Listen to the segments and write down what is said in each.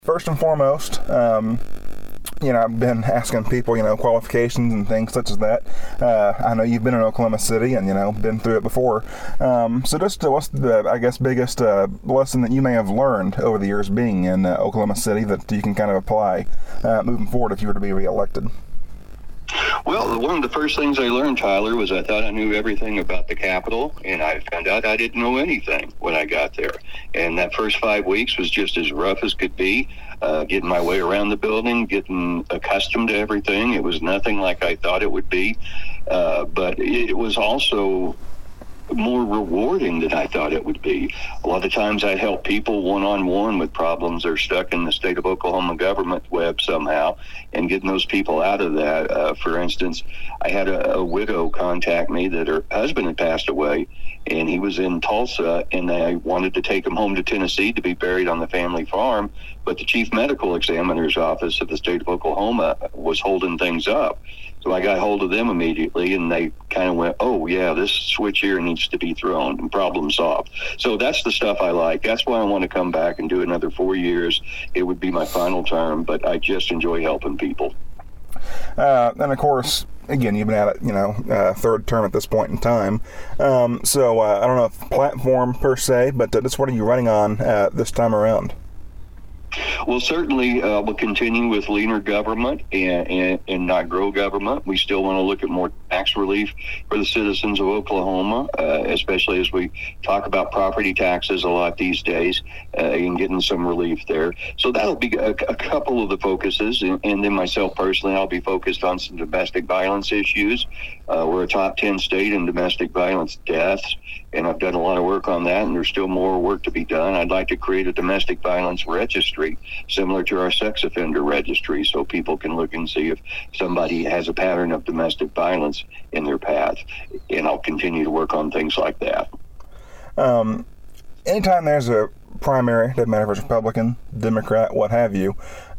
First and foremost, I've been asking people, qualifications and things such as that. I know you've been in Oklahoma City and, been through it before. So just what's the, biggest lesson that you may have learned over the years being in Oklahoma City that you can kind of apply moving forward if you were to be reelected? Well, one of the first things I learned, Tyler, was I thought I knew everything about the Capitol, and I found out I didn't know anything when I got there. And that first 5 weeks was just as rough as could be, getting my way around the building, getting accustomed to everything. It was nothing like I thought it would be, but it was also more rewarding than I thought it would be. A lot of times I help people one-on-one with problems they're stuck in the state of Oklahoma government web somehow, and getting those people out of that. For instance, I had a widow contact me that her husband had passed away, and he was in Tulsa, and they wanted to take him home to Tennessee to be buried on the family farm, but the chief medical examiner's office of the state of Oklahoma was holding things up. So I got hold of them immediately, and they kind of went, oh, yeah, this switch here needs to be thrown, and problem solved. So that's the stuff I like. That's why I want to come back and do another 4 years. It would be my final term, but I just enjoy helping people. And, of course, again, you've been at it, third term at this point in time. So I don't know if platform per se, but just what are you running on this time around? Well, certainly we'll continue with leaner government and not grow government. We still want to look at more tax relief for the citizens of Oklahoma, especially as we talk about property taxes a lot these days and getting some relief there. So that'll be a couple of the focuses. And then myself personally, I'll be focused on some domestic violence issues. We're a top 10 state in domestic violence deaths, and I've done a lot of work on that, and there's still more work to be done. I'd like to create a domestic violence registry similar to our sex offender registry, so people can look and see if somebody has a pattern of domestic violence in their path, and I'll continue to work on things like that. Anytime there's a primary, doesn't matter if it's Republican, Democrat, what have you,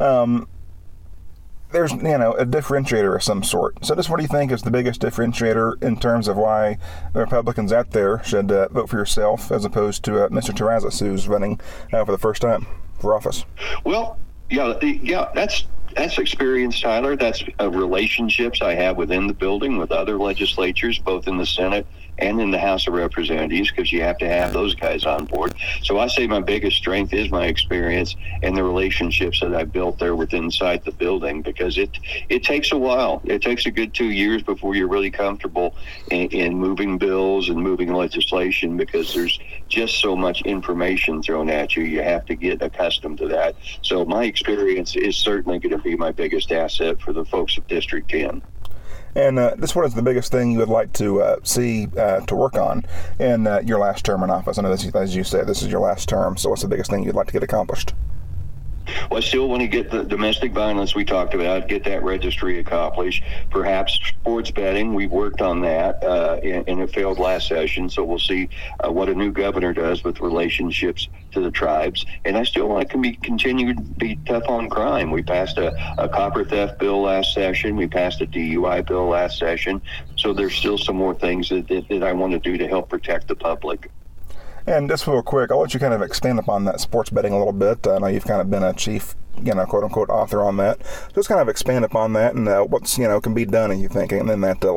there's, a differentiator of some sort. So just what do you think is the biggest differentiator in terms of why the Republicans out there should vote for yourself as opposed to Mr. Terrazas, who's running for the first time for office? Well, yeah, that's experience, Tyler. That's relationships I have within the building with other legislatures, both in the Senate and in the House of Representatives, because you have to have those guys on board. So I say my biggest strength is my experience and the relationships that I've built there inside the building, because it takes a while. It takes a good 2 years before you're really comfortable in moving bills and moving legislation, because there's just so much information thrown at you. You have to get accustomed to that. So my experience is certainly going to be my biggest asset for the folks of District 10. And this what is the biggest thing you would like to see to work on in your last term in office? I know, as you said, this is your last term, so what's the biggest thing you'd like to get accomplished? Well, I still want to get the domestic violence we talked about, get that registry accomplished. Perhaps sports betting, we've worked on that, and it failed last session, so we'll see what a new governor does with relationships to the tribes. And I still want to continue to be tough on crime. We passed a copper theft bill last session. We passed a DUI bill last session. So there's still some more things that I want to do to help protect the public. And just real quick, I'll let you kind of expand upon that sports betting a little bit. I know you've kind of been a chief, quote unquote, author on that. Just kind of expand upon that and what's can be done, you think, and then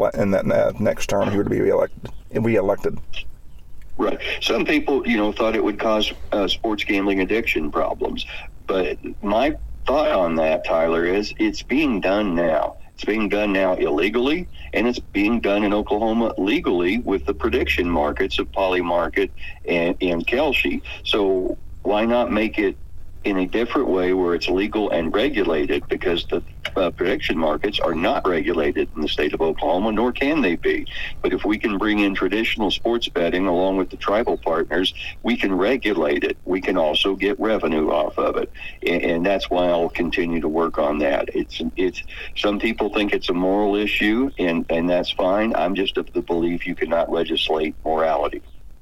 that next term he would be reelected. Right. Some people, thought it would cause sports gambling addiction problems, but my thought on that, Tyler, is it's being done now. It's being done now illegally, and it's being done in Oklahoma legally with the prediction markets of Polymarket and Kalshi. So why not make it in a different way where it's legal and regulated, because the prediction markets are not regulated in the state of Oklahoma, nor can they be. But if we can bring in traditional sports betting along with the tribal partners, we can regulate it. We can also get revenue off of it. And that's why I'll continue to work on that. It's some people think it's a moral issue, and that's fine. I'm just of the belief you cannot legislate morality.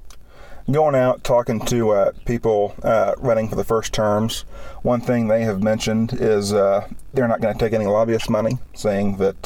Going out, talking to people running for the first terms, one thing they have mentioned is they're not going to take any lobbyist money, saying that,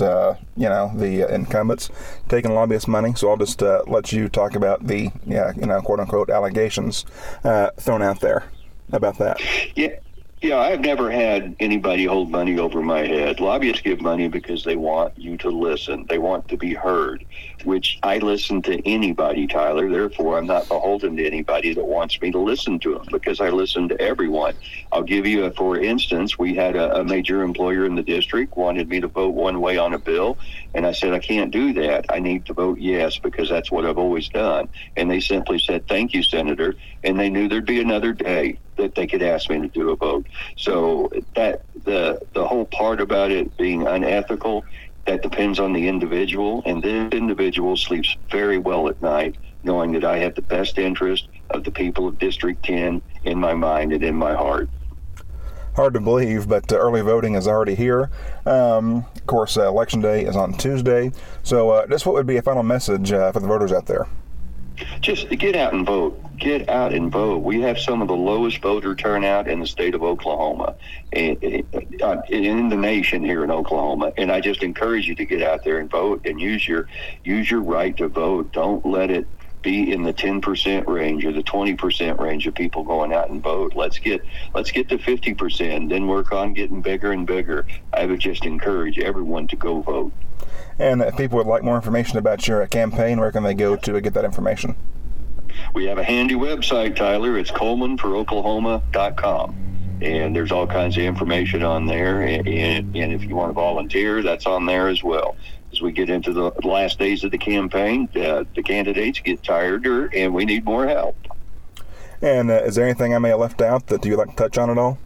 the incumbents taking lobbyist money. So I'll just let you talk about the, quote-unquote allegations thrown out there about that. Yeah. Yeah, I've never had anybody hold money over my head. Lobbyists give money because they want you to listen. They want to be heard, which I listen to anybody, Tyler. Therefore, I'm not beholden to anybody that wants me to listen to them because I listen to everyone. I'll give you for instance, we had a major employer in the district wanted me to vote one way on a bill, and I said, I can't do that. I need to vote yes because that's what I've always done. And they simply said, thank you, Senator, and they knew there'd be another day that they could ask me to do a vote. So that the whole part about it being unethical, that depends on the individual, and this individual sleeps very well at night knowing that I have the best interest of the people of District 10 in my mind and in my heart. Hard to believe, but early voting is already here. Of course, Election Day is on Tuesday. So just what would be a final message for the voters out there? Just get out and vote. Get out and vote. We have some of the lowest voter turnout in the state of Oklahoma, and in the nation here in Oklahoma. And I just encourage you to get out there and vote and use your right to vote. Don't let it be in the 10% range or the 20% range of people going out and vote. Let's get to 50%, then work on getting bigger and bigger. I would just encourage everyone to go vote. And if people would like more information about your campaign, where can they go to get that information? We have a handy website, Tyler. It's ColemanForOklahoma.com. And there's all kinds of information on there. And if you want to volunteer, that's on there as well. As we get into the last days of the campaign, the candidates get tireder, and we need more help. And is there anything I may have left out that you'd like to touch on at all?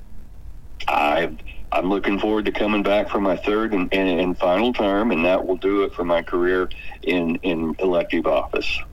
I'm looking forward to coming back for my third and final term, and that will do it for my career in elective office.